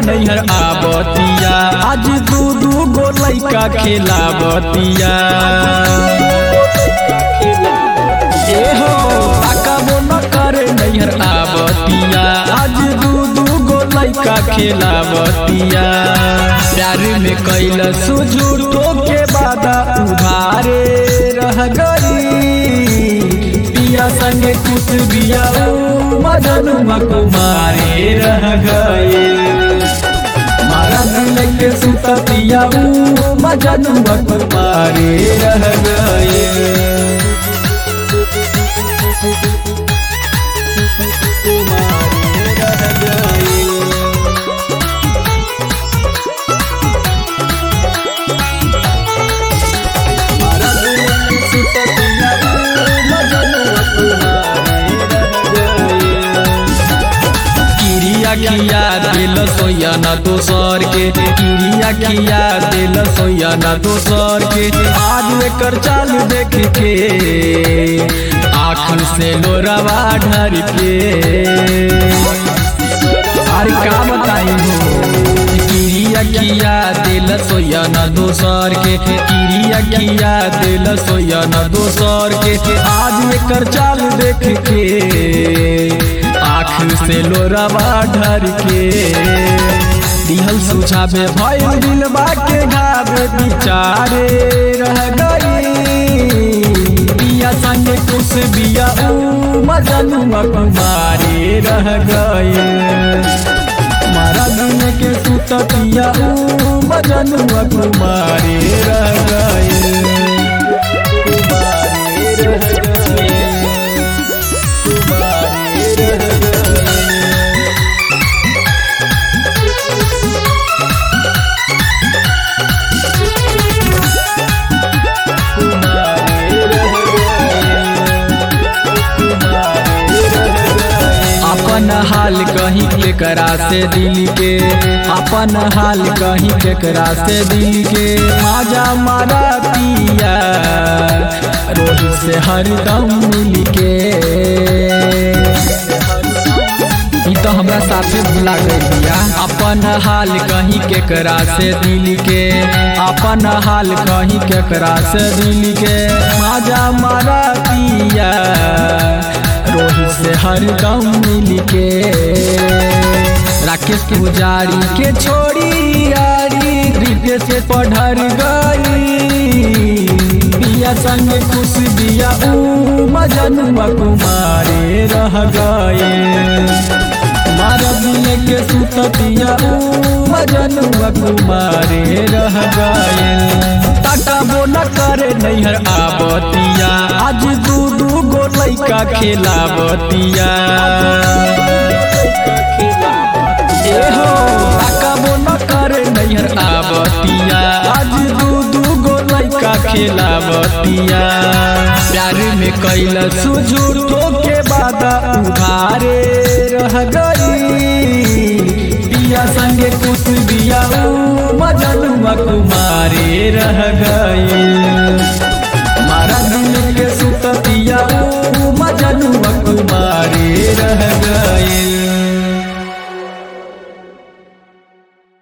नैहर आबतिया आज दू गो लइका खेलाबतिया ए हो ताकाबो न करे नैहर आबतिया आज दू गो लइका खेलाबतिया प्यार में कैल सुझूठो के बादा उधारे रह गई पिया संगे कुछ बिया मजनुआ कुमारे रह गए मारा दिल के सुततिया मजनुआ कुमारे रह गए किया दिल सोया ना दोसर के किरिया किया दिल सोया ना दोसर के आज एकर चाल देख के आँख से लोरावा ढर के अरे का बताई हो किरिया किया दिल सोया ना दोसर के किरिया किया दिल सोया ना दोसर के आज एकर चाल देख के आँख से लोरावा ढर के दिहल सुझावे भइल दिलबा के घावे बिचारे रह गई पिया संगे कुछ बिया मजनुआ कुमारे रह गए मारा दिन के सुततिया मजनुआ कुमारे रह गए अपन हाल कहीं केकरा से दिल के अपन हाल कहीं केकरा से दिल के माजा मारा पिया रोहित से हरदम मिल के तो हमरा साथे भुला गइया अपन हाल कहीं केकरा से दिल के अपन हाल कहीं केकरा से दिल के माजा मारा पिया रोहित से हरदम मिल के राकेश पुजारी के छोड़ी यारी हृदय से पढ़र गई पिया संग खुश बिया मजनुआ कुमारे रह गए मारा दिल के सुततिया मजनुआ कुमारे रह गए ताकाबो न करे नैहर आबतिया आज दू गो लइका खेलाबतिया ए हो ताकाबो न करे नैहर आबतिया आज दू गो लइका खेलाबतिया प्यार में कैल सुझूठो के बादा उधारे रह गई पिया संगे कुछ बिया मजनुआ कुमारे रह गए मारा दिल के